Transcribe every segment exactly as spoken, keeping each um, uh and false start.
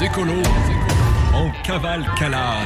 Les écolos en cavalcade.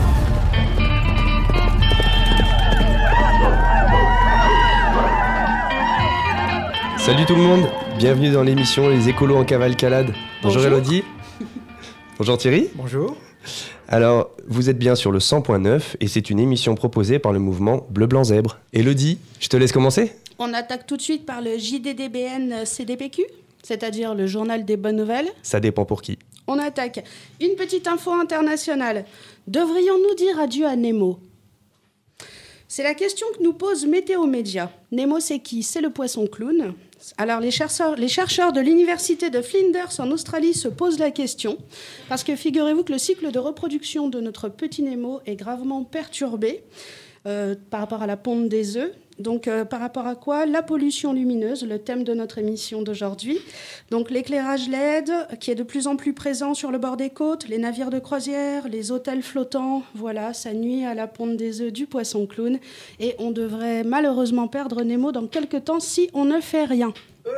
Salut tout le monde, bienvenue dans l'émission Les écolos en cavalcade. Bonjour, Bonjour Elodie. Bonjour Thierry. Bonjour. Alors, vous êtes bien sur le cent point neuf et c'est une émission proposée par le mouvement Bleu Blanc Zèbre. Elodie, je te laisse commencer. On attaque tout de suite par le J D D B N C D P Q, c'est-à-dire le journal des bonnes nouvelles. Ça dépend pour qui. On attaque. Une petite info internationale. Devrions-nous dire adieu à Nemo ? C'est la question que nous pose Météo Média. Nemo, c'est qui ? C'est le poisson clown. Alors, les chercheurs, les chercheurs de l'université de Flinders en Australie se posent la question, parce que figurez-vous que le cycle de reproduction de notre petit Nemo est gravement perturbé euh, par rapport à la ponte des œufs. Donc, euh, par rapport à quoi ? La pollution lumineuse, le thème de notre émission d'aujourd'hui. Donc, l'éclairage L E D, qui est de plus en plus présent sur le bord des côtes, les navires de croisière, les hôtels flottants, voilà, ça nuit à la ponte des œufs du poisson clown. Et on devrait malheureusement perdre Nemo dans quelques temps si on ne fait rien.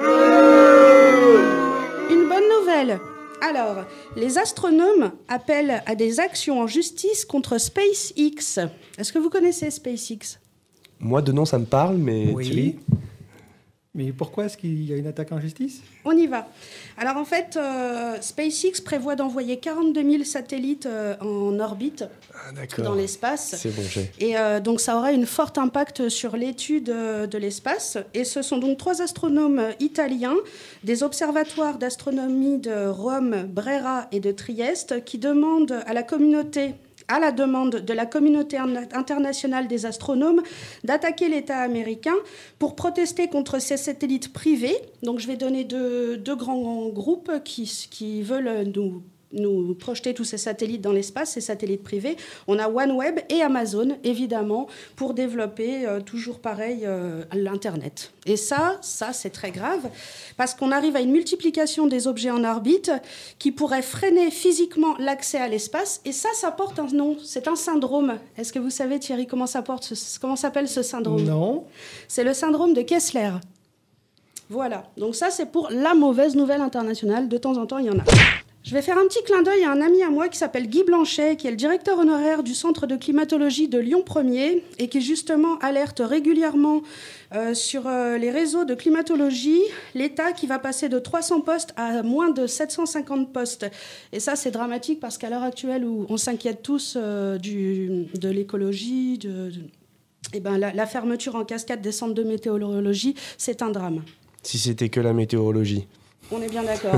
Une bonne nouvelle. Alors, les astronomes appellent à des actions en justice contre SpaceX. Est-ce que vous connaissez SpaceX ? Moi, de nom, ça me parle, mais oui. Thierry ? Mais pourquoi est-ce qu'il y a une attaque en justice ? On y va. Alors, en fait, euh, SpaceX prévoit d'envoyer quarante-deux mille satellites euh, en orbite ah, dans l'espace. C'est bon, j'ai. Et euh, donc, ça aura un fort impact sur l'étude euh, de l'espace. Et ce sont donc trois astronomes italiens des observatoires d'astronomie de Rome, Brera et de Trieste qui demandent à la communauté... à la demande de la communauté internationale des astronomes, d'attaquer l'État américain pour protester contre ces satellites privés. Donc je vais donner deux, deux grands groupes qui, qui veulent nous, nous projeter tous ces satellites dans l'espace, ces satellites privés. On a OneWeb et Amazon, évidemment, pour développer euh, toujours pareil euh, l'Internet. Et ça, ça c'est très grave, parce qu'on arrive à une multiplication des objets en orbite qui pourrait freiner physiquement l'accès à l'espace. Et ça, ça porte un nom, c'est un syndrome. Est-ce que vous savez, Thierry, comment ça porte, ce, comment s'appelle ce syndrome ? Non. C'est le syndrome de Kessler. Voilà, donc ça, c'est pour la mauvaise nouvelle internationale. De temps en temps, il y en a. Je vais faire un petit clin d'œil à un ami à moi qui s'appelle Guy Blanchet, qui est le directeur honoraire du Centre de climatologie de Lyon premier et qui justement alerte régulièrement euh, sur euh, les réseaux de climatologie l'État qui va passer de trois cents postes à moins de sept cent cinquante postes. Et ça, c'est dramatique parce qu'à l'heure actuelle où on s'inquiète tous euh, du, de l'écologie, de, de, eh ben, la, la fermeture en cascade des centres de météorologie, c'est un drame. Si c'était que la météorologie. On est bien d'accord.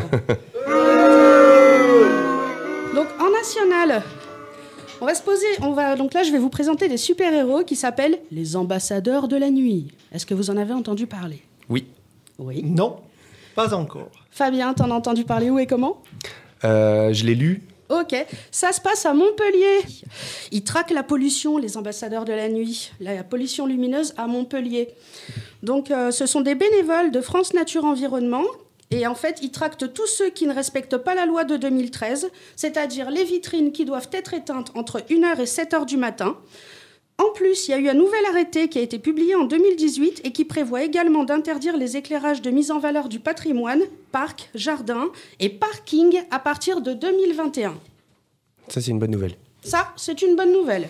Donc, en national, on va se poser... On va, donc là, je vais vous présenter des super-héros qui s'appellent les ambassadeurs de la nuit. Est-ce que vous en avez entendu parler ? Oui. Oui. Non, pas encore. Fabien, t'en as entendu parler où et comment ? euh, Je l'ai lu. Ok, ça se passe à Montpellier. Ils traquent la pollution, les ambassadeurs de la nuit, la pollution lumineuse à Montpellier. Donc, euh, ce sont des bénévoles de France Nature Environnement. Et en fait, ils tractent tous ceux qui ne respectent pas la loi de deux mille treize, c'est-à-dire les vitrines qui doivent être éteintes entre une heure et sept heures du matin. En plus, il y a eu un nouvel arrêté qui a été publié en deux mille dix-huit et qui prévoit également d'interdire les éclairages de mise en valeur du patrimoine, parcs, jardins et parkings à partir de deux mille vingt et un. Ça, c'est une bonne nouvelle. Ça, c'est une bonne nouvelle.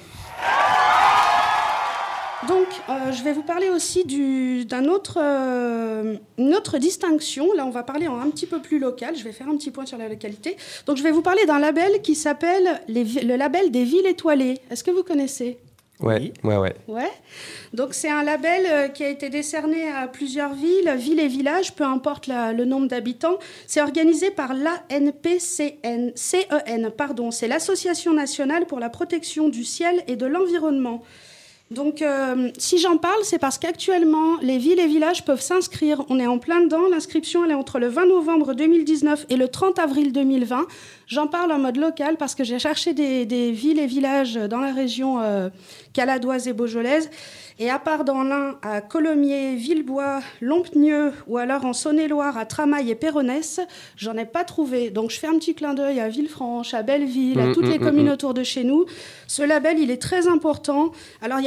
Donc, euh, je vais vous parler aussi du, d'un autre, euh, une autre distinction. Là, on va parler en un petit peu plus local. Je vais faire un petit point sur la localité. Donc, je vais vous parler d'un label qui s'appelle les, le label des villes étoilées. Est-ce que vous connaissez ? Ouais, Oui. ouais, ouais. Ouais. Donc, c'est un label euh, qui a été décerné à plusieurs villes, villes et villages, peu importe la, le nombre d'habitants. C'est organisé par l'A N P C N, C E N, pardon. C'est l'Association nationale pour la protection du ciel et de l'environnement. Donc, euh, si j'en parle, c'est parce qu'actuellement, les villes et villages peuvent s'inscrire. On est en plein dedans. L'inscription, elle est entre le vingt novembre deux mille dix-neuf et le trente avril deux mille vingt. J'en parle en mode local parce que j'ai cherché des, des villes et villages dans la région euh, caladoise et beaujolaise. Et à part dans l'Ain, à Colomiers, Villebois, Lompnieux, ou alors en Saône-et-Loire, à Tramaille et Péronnès, j'en ai pas trouvé. Donc je fais un petit clin d'œil à Villefranche, à Belleville, à toutes les communes autour de chez nous. Ce label, il est très important. Alors il y a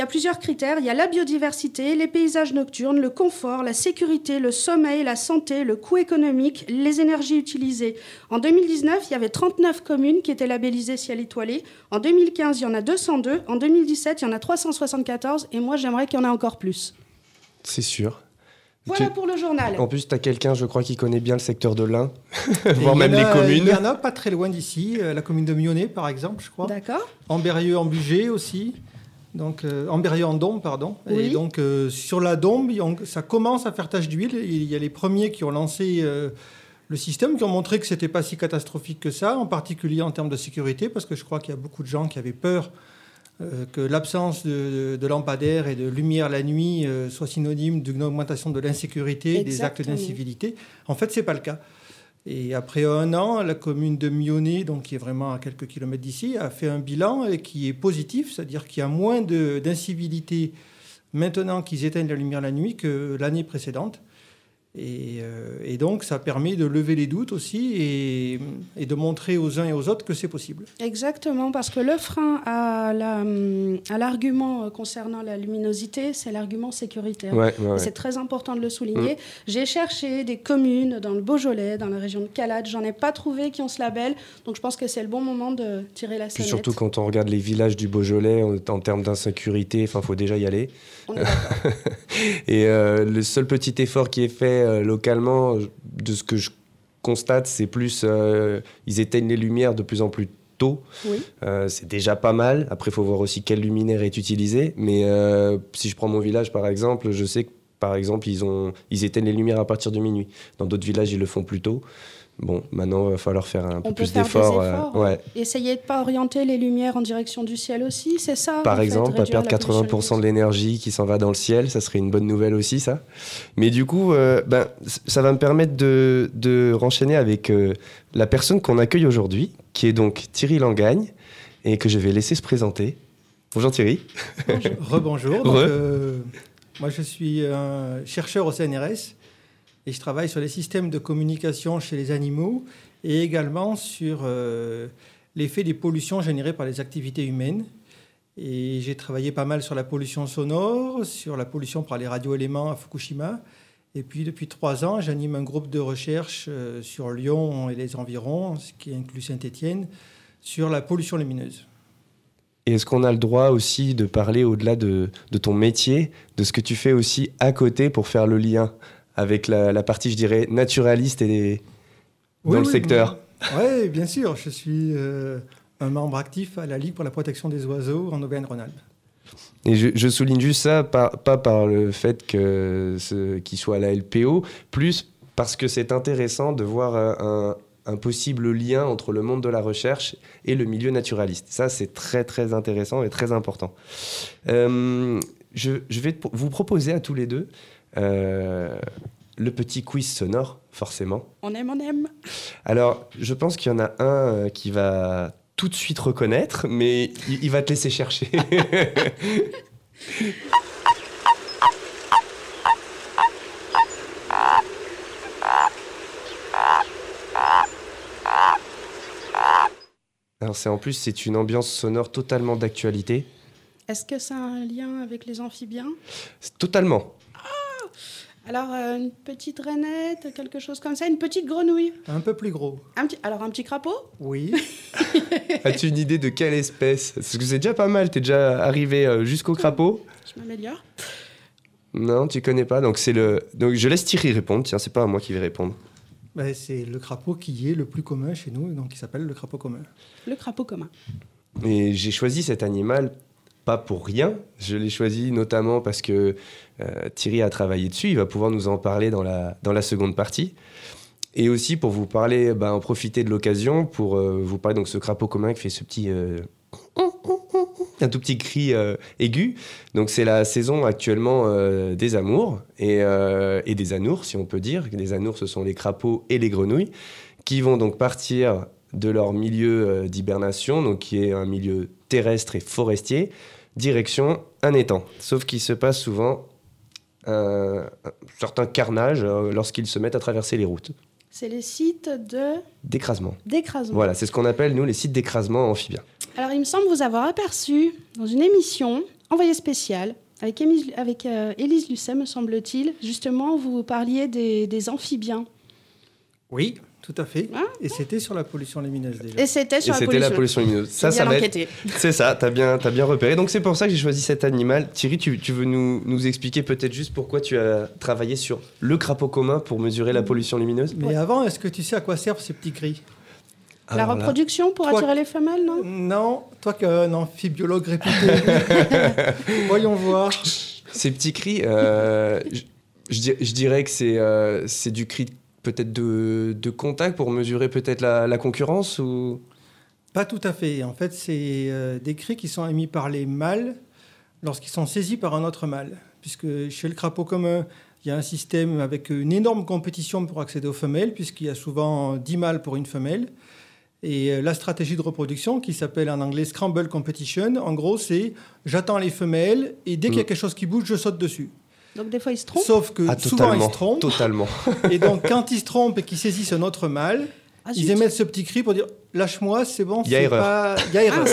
plusieurs critères. Il y a la biodiversité, les paysages nocturnes, le confort, la sécurité, le sommeil, la santé, le coût économique, les énergies utilisées. En deux mille dix-neuf, il y avait trente-neuf communes qui étaient labellisées ciel étoilé. En deux mille quinze, il y en a deux cent deux. En deux mille dix-sept, il y en a trois cent soixante-quatorze. Et moi, j'aimerais qu'il y en ait encore plus. C'est sûr. Voilà Tu... pour le journal. En plus, tu as quelqu'un, je crois, qui connaît bien le secteur de l'Ain, voire Et même il y en les a- communes. Il y en a pas très loin d'ici, euh, la commune de Mionnet, par exemple, je crois. D'accord. Ambérieux en Bugey aussi. Donc, euh, Ambérieux en Dombes, pardon. Oui. Et donc, euh, sur la Dombe, on- ça commence à faire tache d'huile. Il y a les premiers qui ont lancé euh, le système, qui ont montré que ce n'était pas si catastrophique que ça, en particulier en termes de sécurité, parce que je crois qu'il y a beaucoup de gens qui avaient peur euh, que l'absence de, de lampadaires et de lumière la nuit euh, soit synonyme d'une augmentation de l'insécurité, des actes Exactement. d'incivilité. En fait, ce n'est pas le cas. Et après un an, la commune de Mionnet, donc qui est vraiment à quelques kilomètres d'ici, a fait un bilan et qui est positif, c'est-à-dire qu'il y a moins de- d'incivilité maintenant qu'ils éteignent la lumière la nuit que l'année précédente. Et, euh, et donc, ça permet de lever les doutes aussi et, et de montrer aux uns et aux autres que c'est possible. Exactement, parce que le frein à, la, à l'argument concernant la luminosité, c'est l'argument sécuritaire. Ouais, ouais, Et ouais. c'est très important de le souligner. J'ai cherché des communes dans le Beaujolais, dans la région de Calade. J'en ai pas trouvé qui ont ce label. Donc je pense que c'est le bon moment de tirer la Puis sonnette. surtout quand on regarde les villages du Beaujolais, en, en termes d'insécurité, il faut déjà y aller. On est d'accord. Et euh, le seul petit effort qui est fait euh, localement, de ce que je constate, c'est plus euh, ils éteignent les lumières de plus en plus tôt. Oui. Euh, c'est déjà pas mal. Après, il faut voir aussi quel luminaire est utilisé. Mais euh, si je prends mon village, par exemple, je sais que, par exemple, ils, ont, ils éteignent les lumières à partir de minuit. Dans d'autres villages, ils le font plus tôt. Bon, maintenant, il va falloir faire un peu On peut plus faire des d'efforts. efforts. euh, ouais. Essayez de ne pas orienter les lumières en direction du ciel aussi, c'est ça Par en fait, exemple, pas réduire perdre la quatre-vingts pour cent de l'énergie qui s'en va dans le ciel, ça serait une bonne nouvelle aussi, ça. Mais du coup, euh, ben, c- ça va me permettre de, de renchaîner avec euh, la personne qu'on accueille aujourd'hui, qui est donc Thierry Langagne, et que je vais laisser se présenter. Bonjour Thierry. Bonjour. Rebonjour. Donc, Re. euh, moi, je suis un chercheur au C N R S et je travaille sur les systèmes de communication chez les animaux et également sur euh, l'effet des pollutions générées par les activités humaines. Et j'ai travaillé pas mal sur la pollution sonore, sur la pollution par les radioéléments à Fukushima. Et puis, depuis trois ans, j'anime un groupe de recherche euh, sur Lyon et les environs, ce qui inclut Saint-Étienne, sur la pollution lumineuse. Et est-ce qu'on a le droit aussi de parler au-delà de, de ton métier, de ce que tu fais aussi à côté pour faire le lien avec la, la partie, je dirais, naturaliste et dans le secteur? Oui, bien sûr. Je suis euh, un membre actif à la Ligue pour la protection des oiseaux en Auvergne-Rhône-Alpes. Et je, je souligne juste ça, par- pas par le fait que ce- qu'il soit à la L P O, plus parce que c'est intéressant de voir un, un possible lien entre le monde de la recherche et le milieu naturaliste. Ça, c'est très, très intéressant et très important. Euh, je, je vais te- vous proposer à tous les deux euh, le petit quiz sonore, forcément. On aime, on aime. Alors, je pense qu'il y en a un euh, qui va tout de suite reconnaître, mais il, il va te laisser chercher. Alors, c'est en plus, c'est une ambiance sonore totalement d'actualité. Est-ce que ça a un lien avec les amphibiens? C'est totalement. Alors, euh, une petite rainette, quelque chose comme ça, une petite grenouille. Un peu plus gros. Un petit, alors, un petit crapaud? Oui. As-tu une idée de quelle espèce? Parce que c'est déjà pas mal, t'es déjà arrivé euh, jusqu'au crapaud. Je m'améliore. Non, tu connais pas. Donc, c'est le... Donc, je laisse Thierry répondre. Tiens, c'est pas à moi qui vais répondre. Ben, c'est le crapaud qui est le plus commun chez nous, donc il s'appelle le crapaud commun. Le crapaud commun. Et j'ai choisi cet animal pas pour rien. Je l'ai choisi notamment parce que euh, Thierry a travaillé dessus. Il va pouvoir nous en parler dans la, dans la seconde partie. Et aussi pour vous parler, ben, en profiter de l'occasion pour euh, vous parler de ce crapaud commun qui fait ce petit... euh, un tout petit cri euh, aigu. Donc c'est la saison actuellement euh, des amours et, euh, et des anours, si on peut dire. Les anours, ce sont les crapauds et les grenouilles qui vont donc partir de leur milieu euh, d'hibernation, donc qui est un milieu terrestre et forestier, direction un étang. Sauf qu'il se passe souvent un, un certain carnage euh, lorsqu'ils se mettent à traverser les routes. C'est les sites de... D'écrasement. d'écrasement. Voilà, c'est ce qu'on appelle, nous, les sites d'écrasement amphibiens. Alors, il me semble vous avoir aperçu dans une émission envoyé spécial avec, Émise, avec euh, Élise Lucet, me semble-t-il. Justement, vous parliez des, des amphibiens. Oui, tout à fait. Hein Et c'était sur la pollution lumineuse déjà. Et c'était sur Et la c'était pollution. la pollution lumineuse. Ça, J'ai ça bien va être- enquêté. C'est ça, t'as bien, t'as bien repéré. Donc c'est pour ça que j'ai choisi cet animal. Thierry, tu, tu veux nous, nous expliquer peut-être juste pourquoi tu as travaillé sur le crapaud commun pour mesurer la pollution lumineuse? Mais avant, est-ce que tu sais à quoi servent ces petits cris? La Alors là- reproduction pour Toi- attirer les femelles, non? Non, toi qui es un amphibiologue réputé. Voyons voir. Ces petits cris, euh, je, je dir- je dirais que c'est euh, c'est du cri peut-être de, de contact pour mesurer peut-être la, la concurrence ou... Pas tout à fait. En fait, c'est euh, des cris qui sont émis par les mâles lorsqu'ils sont saisis par un autre mâle. Puisque chez le crapaud commun, il y a un système avec une énorme compétition pour accéder aux femelles, puisqu'il y a souvent dix mâles pour une femelle. Et euh, la stratégie de reproduction, qui s'appelle en anglais Scramble Competition, en gros, c'est j'attends les femelles et dès qu'il y a Mm. quelque chose qui bouge, je saute dessus. Donc des fois, ils se trompent. Sauf que Ah, souvent, ils totalement, se trompent. totalement. Et donc, quand ils se trompent et qu'ils saisissent un autre mâle, Ah, ils zut. émettent ce petit cri pour dire lâche-moi, c'est bon. Il y a c'est erreur. pas- Il y a erreur.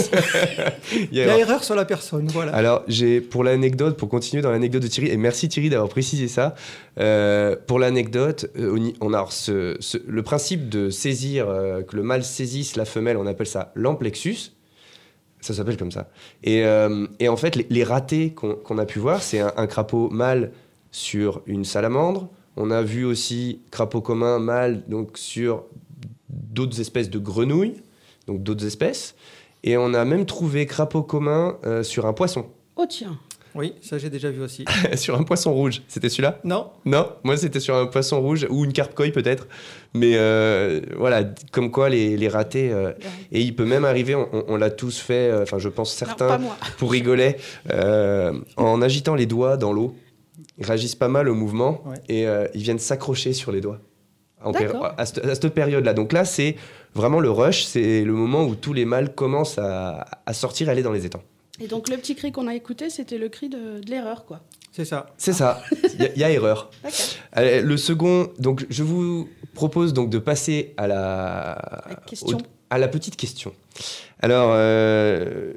Il Il y a erreur sur la personne. Voilà. Alors, j'ai pour l'anecdote, pour continuer dans l'anecdote de Thierry, et merci Thierry d'avoir précisé ça. euh, pour l'anecdote, euh, on, y- on a alors ce- ce- le principe de saisir, euh, que le mâle saisisse la femelle, on appelle ça l'amplexus. Ça s'appelle comme ça. Et, euh, et en fait, les, les ratés qu'on qu'on a pu voir, c'est un, un crapaud mâle sur une salamandre. On a vu aussi crapaud commun mâle donc sur d'autres espèces de grenouilles, donc d'autres espèces. Et on a même trouvé crapaud commun euh, sur un poisson. Oh tiens. Oui, ça j'ai déjà vu aussi. Sur un poisson rouge. C'était celui-là? Non, Non, moi c'était sur un poisson rouge ou une carpe koi peut-être. Mais euh, voilà, comme quoi les, les ratés. euh, et il peut même arriver, on, on- on l'a tous fait, euh, enfin je pense Non, certains, pas moi. pour rigoler, euh, en agitant les doigts dans l'eau. Ils réagissent pas mal au mouvement Ouais. et euh, ils viennent s'accrocher sur les doigts. En péri- D'accord. à, cette, à cette période-là. Donc là, c'est vraiment le rush, c'est le moment où tous les mâles commencent à, à sortir et aller dans les étangs. Et donc le petit cri qu'on a écouté, c'était le cri de, de l'erreur, quoi. c'est ça. C'est ça, il y, a- il y a erreur. D'accord. Allez, le second, donc je vous propose donc de passer à la, La question. au- à la petite question. Alors, euh,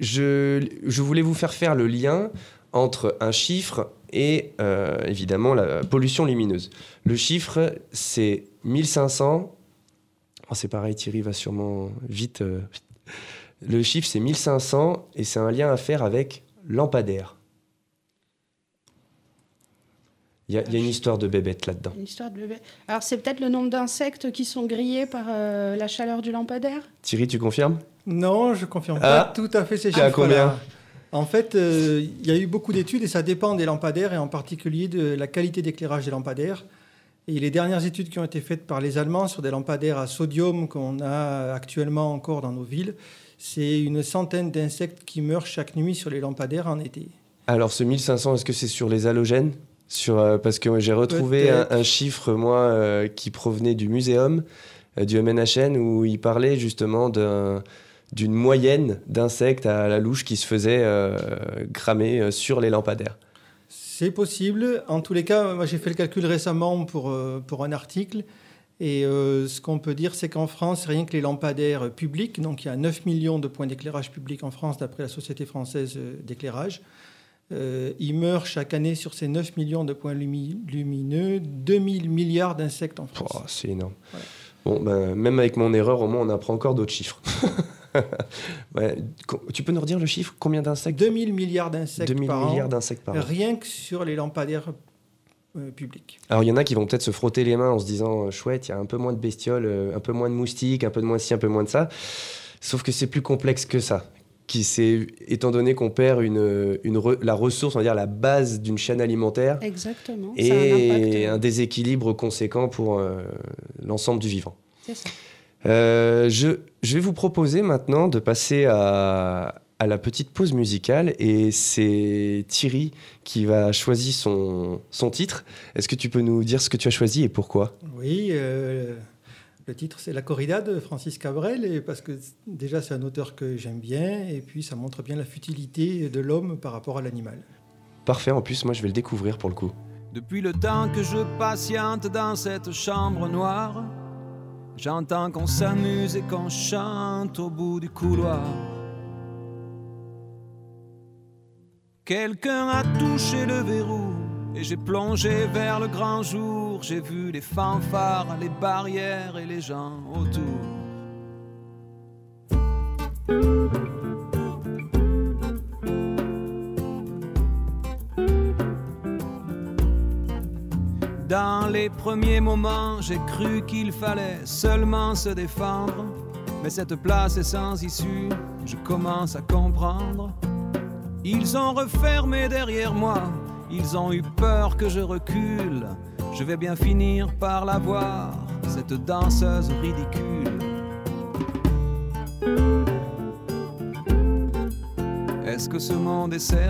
je, je voulais vous faire faire le lien entre un chiffre et euh, évidemment la pollution lumineuse. Le chiffre, c'est mille cinq cents. Oh, c'est pareil, Thierry va sûrement vite. euh, Le chiffre, c'est mille cinq cents et c'est un lien à faire avec lampadaire. Il y, a- il y a une histoire de bébête là-dedans. Une histoire de bébé. Alors c'est peut-être le nombre d'insectes qui sont grillés par euh, la chaleur du lampadaire. Thierry, tu confirmes? Non, je confirme Ah. pas tout à fait ces Tu as chiffres-là. combien? En fait, euh, il y a eu beaucoup d'études et ça dépend des lampadaires et en particulier de la qualité d'éclairage des lampadaires. Et les dernières études qui ont été faites par les Allemands sur des lampadaires à sodium qu'on a actuellement encore dans nos villes, c'est une centaine d'insectes qui meurent chaque nuit sur les lampadaires en été. Alors, ce mille cinq cents, est-ce que c'est sur les halogènes? Sur, euh, parce que j'ai retrouvé un, Peut-être. un chiffre, moi, euh, qui provenait du muséum, euh, du M N H N, où il parlait justement d'un- d'une moyenne d'insectes à la louche qui se faisaient euh, cramer euh, sur les lampadaires. C'est possible. En tous les cas, moi j'ai fait le calcul récemment pour, euh, pour un article. Et euh, ce qu'on peut dire, c'est qu'en France, rien que les lampadaires publics, donc il y a neuf millions de points d'éclairage public en France d'après la Société française euh, d'éclairage, euh, ils meurent chaque année sur ces neuf millions de points lumi- lumineux, deux mille milliards d'insectes en France. Oh, c'est énorme. Ouais. Bon, ben, même avec mon erreur, au moins, on apprend encore d'autres chiffres. Ouais, co- tu peux nous redire le chiffre? Combien d'insectes? deux mille milliards d'insectes deux mille par milliards an, d'insectes par an. rien que sur les lampadaires euh, publics. Alors, il y en a qui vont peut-être se frotter les mains en se disant euh, chouette, il y a un peu moins de bestioles, euh, un peu moins de moustiques, un peu de moins de ci, un peu moins de ça. Sauf que c'est plus complexe que ça. Qui c'est, étant donné qu'on perd une, une re- la ressource, on va dire la base d'une chaîne alimentaire, Exactement. Ça a un impact. et euh, un déséquilibre conséquent pour euh, l'ensemble du vivant. C'est ça. Euh, je, je vais vous proposer maintenant de passer à, à la petite pause musicale et c'est Thierry qui va choisir son, son titre. Est-ce que tu peux nous dire ce que tu as choisi et pourquoi? Oui, euh, le titre c'est La Corrida de Francis Cabrel, et parce que déjà c'est un auteur que j'aime bien, et puis ça montre bien la futilité de l'homme par rapport à l'animal. Parfait, en plus moi je vais le découvrir pour le coup. Depuis le temps que je patiente dans cette chambre noire, j'entends qu'on s'amuse et qu'on chante au bout du couloir. Quelqu'un a touché le verrou et j'ai plongé vers le grand jour. J'ai vu les fanfares, les barrières et les gens autour. Dans les premiers moments, j'ai cru qu'il fallait seulement se défendre. Mais cette place est sans issue, je commence à comprendre. Ils ont refermé derrière moi, ils ont eu peur que je recule. Je vais bien finir par la voir, cette danseuse ridicule. Est-ce que ce monde est sérieux ?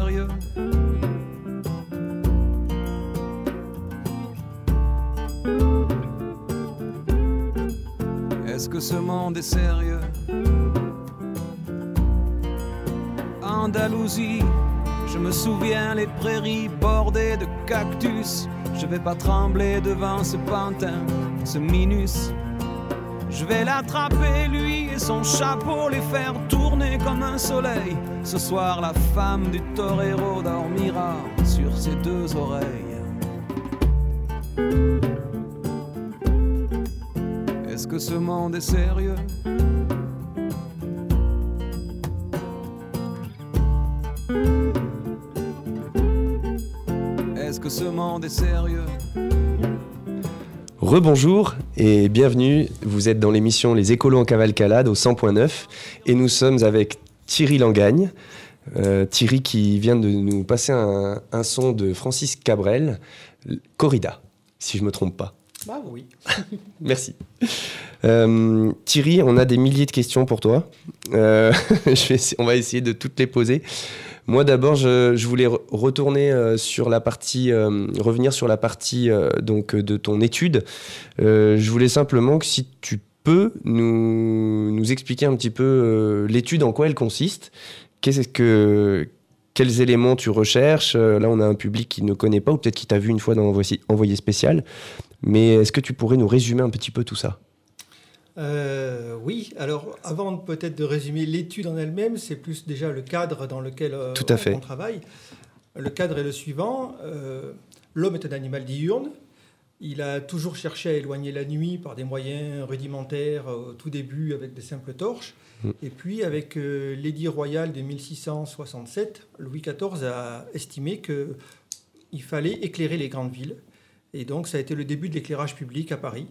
Est-ce que ce monde est sérieux ? Andalousie, je me souviens les prairies bordées de cactus. Je vais pas trembler devant ce pantin, ce minus. Je vais l'attraper lui et son chapeau, les faire tourner comme un soleil. Ce soir la femme du torero dormira sur ses deux oreilles. Est-ce que ce monde est sérieux ? Est-ce que ce monde est sérieux ? Rebonjour et bienvenue, vous êtes dans l'émission Les Écolos en cavalcade au cent point neuf et nous sommes avec Thierry Langagne. Euh, Thierry qui vient de nous passer un, un son de Francis Cabrel, Corrida, si je ne me trompe pas. Bah oui. Merci. Euh, Thierry, on a des milliers de questions pour toi. Euh, je vais, on va essayer de toutes les poser. Moi, d'abord, je, je voulais re- retourner euh, sur la partie, euh, revenir sur la partie euh, donc de ton étude. Euh, je voulais simplement que si tu peux nous, nous expliquer un petit peu euh, l'étude, en quoi elle consiste, qu'est-ce que, quels éléments tu recherches. Euh, là, on a un public qui ne connaît pas ou peut-être qui t'a vu une fois dans Envoyé, Envoyé spécial. Mais est-ce que tu pourrais nous résumer un petit peu tout ça ? Euh, oui, alors avant peut-être de résumer l'étude en elle-même, c'est plus déjà le cadre dans lequel euh, Tout à on, fait. on travaille. Le cadre est le suivant. Euh, l'homme est un animal diurne. Il a toujours cherché à éloigner la nuit par des moyens rudimentaires au tout début avec des simples torches. Mm. Et puis avec euh, l'édit royal de mille six cent soixante-sept, Louis quatorze a estimé qu'il fallait éclairer les grandes villes. Et donc ça a été le début de l'éclairage public à Paris.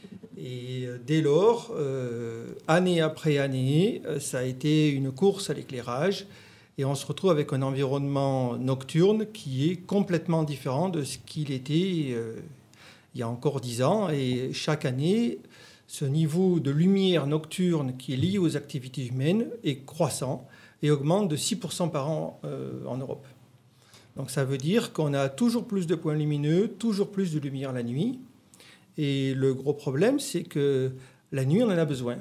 Et dès lors, euh, année après année, ça a été une course à l'éclairage. Et on se retrouve avec un environnement nocturne qui est complètement différent de ce qu'il était euh, il y a encore dix ans. Et chaque année, ce niveau de lumière nocturne qui est lié aux activités humaines est croissant et augmente de six pour cent par an euh, en Europe. Donc ça veut dire qu'on a toujours plus de points lumineux, toujours plus de lumière la nuit. Et le gros problème, c'est que la nuit, on en a besoin.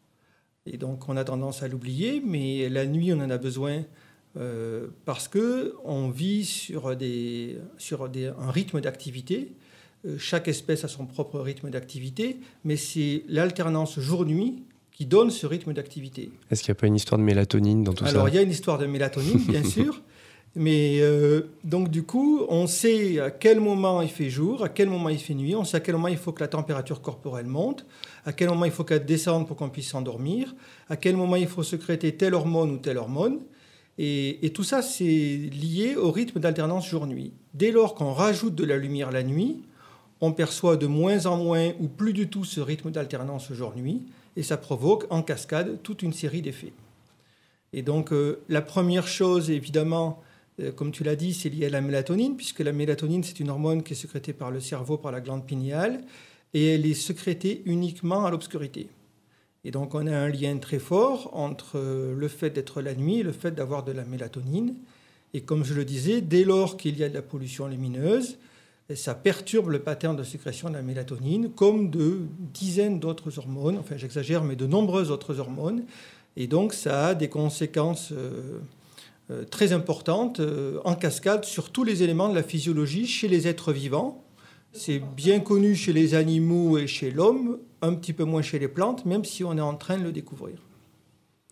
Et donc, on a tendance à l'oublier, mais la nuit, on en a besoin euh, parce qu'on vit sur, des, sur des, un rythme d'activité. Euh, chaque espèce a son propre rythme d'activité, mais c'est l'alternance jour-nuit qui donne ce rythme d'activité. Est-ce qu'il n'y a pas une histoire de mélatonine dans tout Alors, ça Alors, ça ? il y a une histoire de mélatonine, bien sûr. Mais euh, donc du coup, on sait à quel moment il fait jour, à quel moment il fait nuit, on sait à quel moment il faut que la température corporelle monte, à quel moment il faut qu'elle descende pour qu'on puisse s'endormir, à quel moment il faut sécréter telle hormone ou telle hormone. Et, et tout ça, c'est lié au rythme d'alternance jour-nuit. Dès lors qu'on rajoute de la lumière la nuit, on perçoit de moins en moins ou plus du tout ce rythme d'alternance jour-nuit, et ça provoque en cascade toute une série d'effets. Et donc euh, la première chose, évidemment, comme tu l'as dit, c'est lié à la mélatonine, puisque la mélatonine, c'est une hormone qui est sécrétée par le cerveau, par la glande pinéale, et elle est sécrétée uniquement à l'obscurité. Et donc, on a un lien très fort entre le fait d'être la nuit et le fait d'avoir de la mélatonine. Et comme je le disais, dès lors qu'il y a de la pollution lumineuse, ça perturbe le pattern de sécrétion de la mélatonine, comme de dizaines d'autres hormones, enfin j'exagère, mais de nombreuses autres hormones. Et donc, ça a des conséquences Euh, Euh, très importante euh, en cascade sur tous les éléments de la physiologie chez les êtres vivants. C'est bien connu chez les animaux et chez l'homme, un petit peu moins chez les plantes, même si on est en train de le découvrir.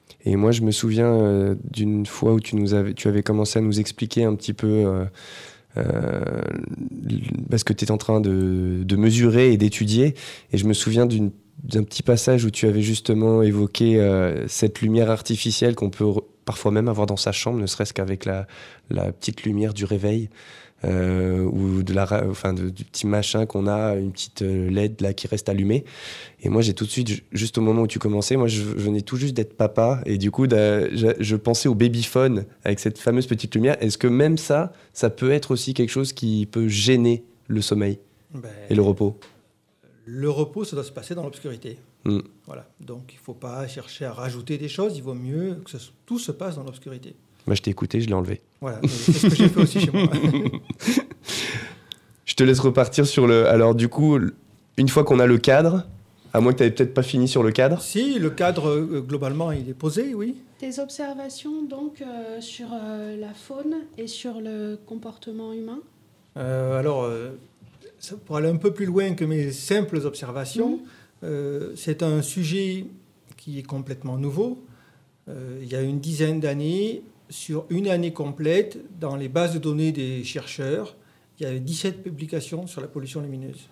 Et moi, je me souviens euh, d'une fois où tu, nous avais, tu avais commencé à nous expliquer un petit peu euh, euh, parce que tu étais en train de, de mesurer et d'étudier. Et je me souviens d'une, d'un petit passage où tu avais justement évoqué euh, cette lumière artificielle qu'on peut re- parfois même avoir dans sa chambre, ne serait-ce qu'avec la, la petite lumière du réveil. Euh, ou de la, enfin de, du petit machin qu'on a, une petite L E D là qui reste allumée. Et moi, j'ai tout de suite, juste au moment où tu commençais, moi, je, je venais tout juste d'être papa, et du coup, je, je pensais au babyphone avec cette fameuse petite lumière. Est-ce que même ça, ça peut être aussi quelque chose qui peut gêner le sommeil ben, et le repos? Le repos, ça doit se passer dans l'obscurité. Mm. Voilà. Donc, il ne faut pas chercher à rajouter des choses. Il vaut mieux que ce, tout se passe dans l'obscurité. Moi, je t'ai écouté, je l'ai enlevé. Voilà, c'est ce que j'ai fait aussi chez moi. Je te laisse repartir sur le... Alors, du coup, une fois qu'on a le cadre, à moins que tu n'avais peut-être pas fini sur le cadre. Si, le cadre, euh, globalement, il est posé, oui. Des observations, donc, euh, sur euh, la faune et sur le comportement humain. euh, Alors, euh, ça, pour aller un peu plus loin que mes simples observations, mmh. euh, c'est un sujet qui est complètement nouveau. Euh, il y a une dizaine d'années, sur une année complète, dans les bases de données des chercheurs, il y a dix-sept publications sur la pollution lumineuse.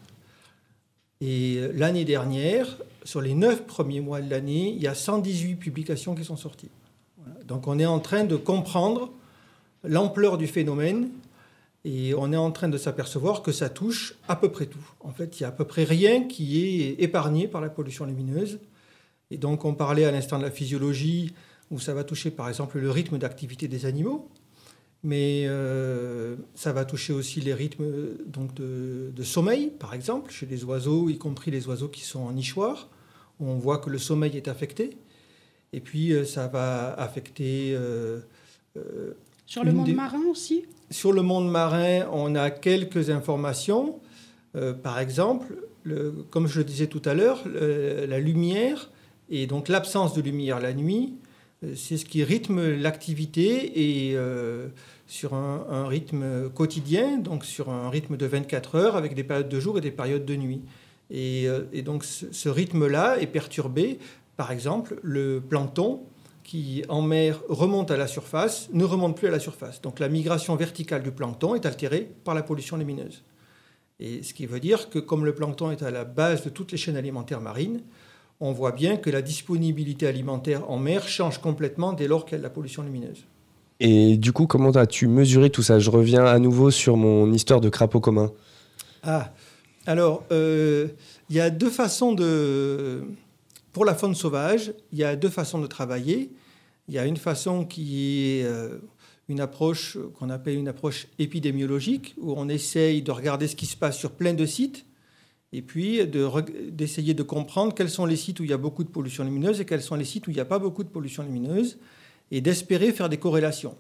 Et l'année dernière, sur les neuf premiers mois de l'année, il y a cent dix-huit publications qui sont sorties. Voilà. Donc on est en train de comprendre l'ampleur du phénomène et on est en train de s'apercevoir que ça touche à peu près tout. En fait, il n'y a à peu près rien qui est épargné par la pollution lumineuse. Et donc on parlait à l'instant de la physiologie, où ça va toucher par exemple le rythme d'activité des animaux, mais euh, ça va toucher aussi les rythmes donc, de, de sommeil, par exemple, chez les oiseaux, y compris les oiseaux qui sont en nichoir, où on voit que le sommeil est affecté. Et puis euh, ça va affecter... Euh, euh, Sur le monde des... marin aussi ? Sur le monde marin, on a quelques informations. Euh, par exemple, le, comme je le disais tout à l'heure, le, la lumière, et donc l'absence de lumière la nuit, c'est ce qui rythme l'activité et euh, sur un, un rythme quotidien, donc sur un rythme de vingt-quatre heures avec des périodes de jour et des périodes de nuit. Et, euh, et donc ce, ce rythme-là est perturbé. Par exemple, le plancton qui en mer remonte à la surface ne remonte plus à la surface. Donc la migration verticale du plancton est altérée par la pollution lumineuse. Et ce qui veut dire que comme le plancton est à la base de toutes les chaînes alimentaires marines, on voit bien que la disponibilité alimentaire en mer change complètement dès lors qu'il y a de la pollution lumineuse. Et du coup, comment as-tu mesuré tout ça ? Je reviens à nouveau sur mon histoire de crapaud commun. Ah, alors, euh, il y a deux façons de... Pour la faune sauvage, il y a deux façons de travailler. Il y a une façon qui est euh, une approche qu'on appelle une approche épidémiologique, où on essaye de regarder ce qui se passe sur plein de sites, et puis de, d'essayer de comprendre quels sont les sites où il y a beaucoup de pollution lumineuse et quels sont les sites où il n'y a pas beaucoup de pollution lumineuse, et d'espérer faire des corrélations.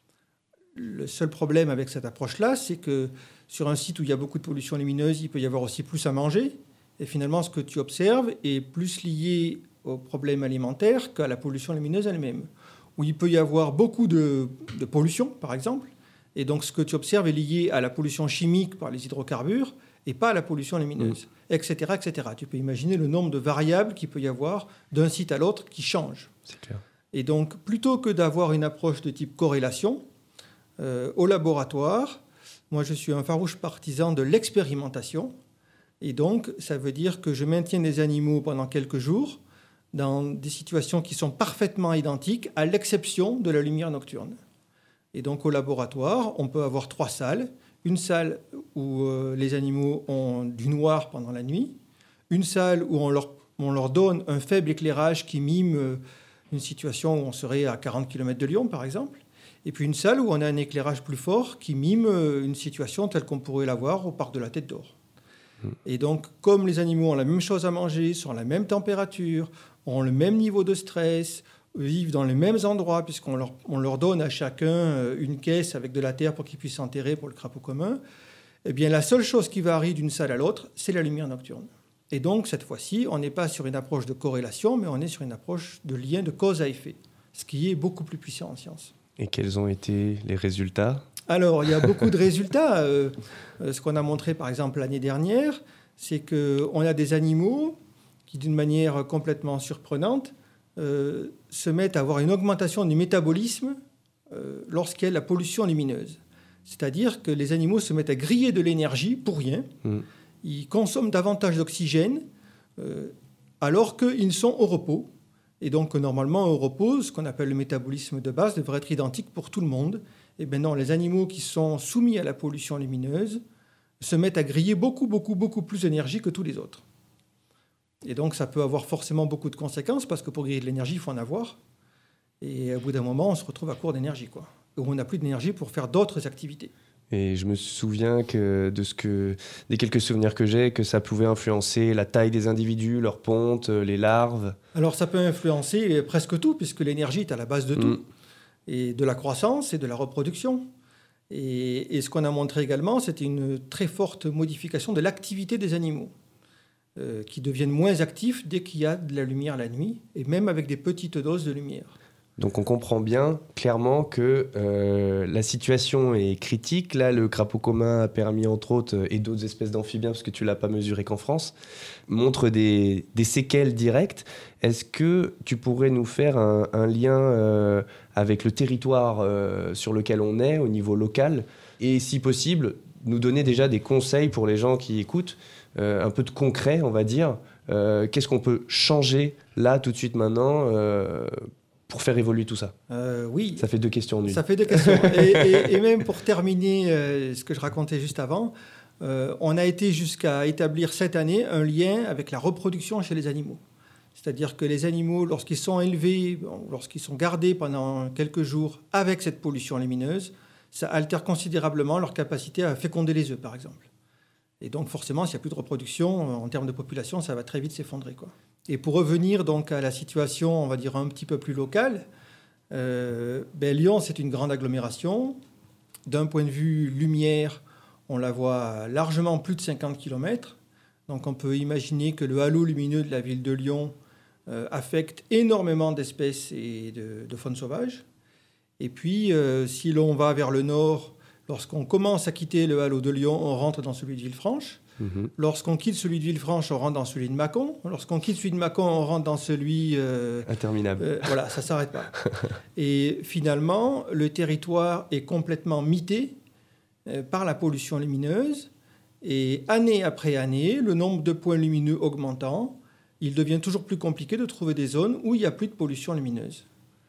Le seul problème avec cette approche-là, c'est que sur un site où il y a beaucoup de pollution lumineuse, il peut y avoir aussi plus à manger, et finalement, ce que tu observes est plus lié aux problèmes alimentaires qu'à la pollution lumineuse elle-même, où il peut y avoir beaucoup de, de pollution, par exemple, et donc ce que tu observes est lié à la pollution chimique par les hydrocarbures, et pas à la pollution lumineuse, mmh. et cetera, et cetera. Tu peux imaginer le nombre de variables qu'il peut y avoir d'un site à l'autre qui changent. C'est clair. Et donc, plutôt que d'avoir une approche de type corrélation, euh, au laboratoire, moi je suis un farouche partisan de l'expérimentation, et donc ça veut dire que je maintiens les animaux pendant quelques jours dans des situations qui sont parfaitement identiques, à l'exception de la lumière nocturne. Et donc au laboratoire, on peut avoir trois salles. Une salle où euh, les animaux ont du noir pendant la nuit, une salle où on leur, on leur donne un faible éclairage qui mime euh, une situation où on serait à quarante kilomètres de Lyon, par exemple, et puis une salle où on a un éclairage plus fort qui mime euh, une situation telle qu'on pourrait l'avoir au parc de la Tête d'Or. Mmh. Et donc, comme les animaux ont la même chose à manger, sont à la même température, ont le même niveau de stress, vivent dans les mêmes endroits, puisqu'on leur, on leur donne à chacun une caisse avec de la terre pour qu'ils puissent s'enterrer pour le crapaud commun, eh bien, la seule chose qui varie d'une salle à l'autre, c'est la lumière nocturne. Et donc, cette fois-ci, on n'est pas sur une approche de corrélation, mais on est sur une approche de lien de cause à effet, ce qui est beaucoup plus puissant en science. Et quels ont été les résultats ? Alors, il y a beaucoup de résultats. Euh, ce qu'on a montré, par exemple, l'année dernière, c'est qu'on a des animaux qui, d'une manière complètement surprenante, euh, se mettent à avoir une augmentation du métabolisme euh, lorsqu'il y a la pollution lumineuse. C'est-à-dire que les animaux se mettent à griller de l'énergie pour rien. Mmh. Ils consomment davantage d'oxygène euh, alors qu'ils sont au repos. Et donc, normalement, au repos, ce qu'on appelle le métabolisme de base devrait être identique pour tout le monde. Et bien non, les animaux qui sont soumis à la pollution lumineuse se mettent à griller beaucoup, beaucoup, beaucoup plus d'énergie que tous les autres. Et donc, ça peut avoir forcément beaucoup de conséquences, parce que pour griller de l'énergie, il faut en avoir. Et au bout d'un moment, on se retrouve à court d'énergie, quoi. Où on n'a plus d'énergie pour faire d'autres activités. Et je me souviens que de ce que, des quelques souvenirs que j'ai, que ça pouvait influencer la taille des individus, leur ponte, les larves. Alors, ça peut influencer presque tout, puisque l'énergie est à la base de tout. Mmh. Et de la croissance et de la reproduction. Et, et ce qu'on a montré également, c'était une très forte modification de l'activité des animaux, euh, qui deviennent moins actifs dès qu'il y a de la lumière la nuit, et même avec des petites doses de lumière. Donc on comprend bien clairement que euh, la situation est critique. Là, le crapaud commun a permis, entre autres, et d'autres espèces d'amphibiens, parce que tu ne l'as pas mesuré qu'en France, montre des, des séquelles directes. Est-ce que tu pourrais nous faire un, un lien euh, avec le territoire euh, sur lequel on est, au niveau local, et si possible, nous donner déjà des conseils pour les gens qui écoutent, euh, un peu de concret, on va dire. Euh, qu'est-ce qu'on peut changer là, tout de suite, maintenant euh, pour faire évoluer tout ça? euh, Oui. Ça fait deux questions en une. Ça fait deux questions. et, et, et même pour terminer euh, ce que je racontais juste avant, euh, on a été jusqu'à établir cette année un lien avec la reproduction chez les animaux. C'est-à-dire que les animaux, lorsqu'ils sont élevés, lorsqu'ils sont gardés pendant quelques jours avec cette pollution lumineuse, ça altère considérablement leur capacité à féconder les œufs, par exemple. Et donc forcément, s'il n'y a plus de reproduction, en termes de population, ça va très vite s'effondrer, quoi. Et pour revenir donc à la situation, on va dire, un petit peu plus locale, euh, ben, Lyon, c'est une grande agglomération. D'un point de vue lumière, on la voit à largement plus de cinquante kilomètres. Donc on peut imaginer que le halo lumineux de la ville de Lyon euh, affecte énormément d'espèces et de, de faune sauvage. Et puis, euh, si l'on va vers le nord, lorsqu'on commence à quitter le halo de Lyon, on rentre dans celui de Villefranche. Mmh. Lorsqu'on quitte celui de Villefranche, on rentre dans celui de Mâcon. Lorsqu'on quitte celui de Mâcon, on rentre dans celui... Euh, Interminable. Euh, voilà, ça ne s'arrête pas. Et finalement, le territoire est complètement mité euh, par la pollution lumineuse. Et année après année, le nombre de points lumineux augmentant, il devient toujours plus compliqué de trouver des zones où il n'y a plus de pollution lumineuse.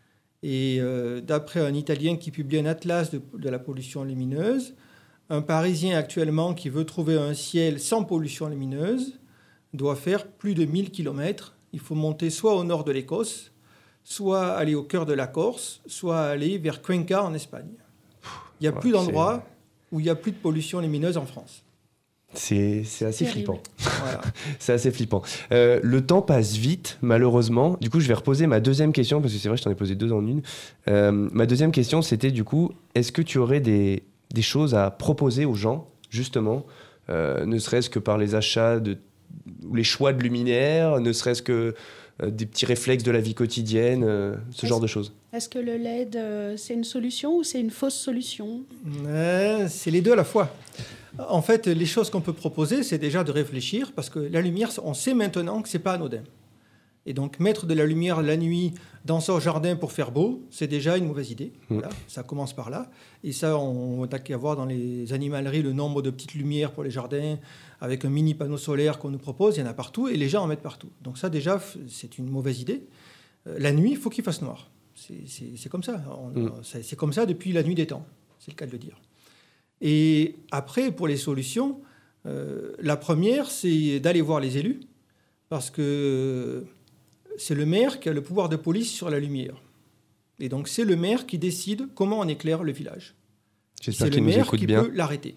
Et euh, d'après un Italien qui publie un atlas de, de la pollution lumineuse, un Parisien actuellement qui veut trouver un ciel sans pollution lumineuse doit faire plus de mille kilomètres. Il faut monter soit au nord de l'Écosse, soit aller au cœur de la Corse, soit aller vers Cuenca en Espagne. Il n'y a ouais, plus d'endroits c'est... où il n'y a plus de pollution lumineuse en France. C'est, c'est assez flippant. Voilà. C'est assez flippant. Euh, le temps passe vite, malheureusement. Du coup, je vais reposer ma deuxième question, parce que c'est vrai, je t'en ai posé deux en une. Euh, ma deuxième question, c'était du coup, est-ce que tu aurais des, des choses à proposer aux gens, justement, euh, ne serait-ce que par les achats de, ou les choix de luminaires, ne serait-ce que euh, des petits réflexes de la vie quotidienne, euh, ce est-ce, genre de choses? Est-ce que le L E D, euh, c'est une solution ou c'est une fausse solution? euh, C'est les deux à la fois. En fait, les choses qu'on peut proposer, c'est déjà de réfléchir, parce que la lumière, on sait maintenant que ce n'est pas anodin. Et donc, mettre de la lumière la nuit dans son jardin pour faire beau, c'est déjà une mauvaise idée. Mmh. Voilà, ça commence par là. Et ça, on a qu'à voir dans les animaleries le nombre de petites lumières pour les jardins, avec un mini panneau solaire qu'on nous propose, il y en a partout, et les gens en mettent partout. Donc ça, déjà, c'est une mauvaise idée. La nuit, il faut qu'il fasse noir. C'est, c'est, c'est comme ça. On, mmh. c'est. C'est comme ça depuis la nuit des temps, c'est le cas de le dire. Et après, pour les solutions, euh, la première, c'est d'aller voir les élus, parce que c'est le maire qui a le pouvoir de police sur la lumière. Et donc, c'est le maire qui décide comment on éclaire le village. J'espère c'est qu'il le maire nous écoute qui bien. peut l'arrêter.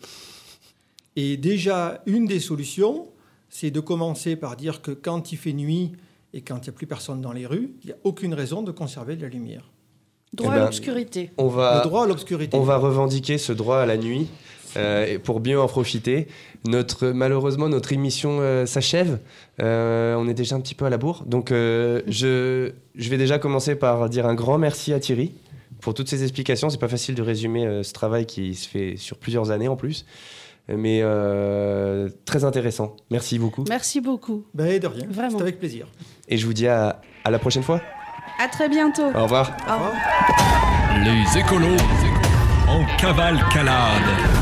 Et déjà, une des solutions, c'est de commencer par dire que quand il fait nuit et quand il n'y a plus personne dans les rues, il n'y a aucune raison de conserver de la lumière. Droit eh ben, à l'obscurité. On va, le droit à l'obscurité. On va revendiquer ce droit à la nuit euh, pour bien en profiter. Notre, malheureusement, notre émission euh, s'achève. Euh, on est déjà un petit peu à la bourre. Donc, euh, je, je vais déjà commencer par dire un grand merci à Thierry pour toutes ces explications. C'est pas facile de résumer euh, ce travail qui se fait sur plusieurs années en plus. Mais euh, très intéressant. Merci beaucoup. Merci beaucoup. Ben, de rien. Vraiment. C'est avec plaisir. Et je vous dis à, à la prochaine fois. À très bientôt. Au revoir. Au revoir. Les écolos en cavalcade.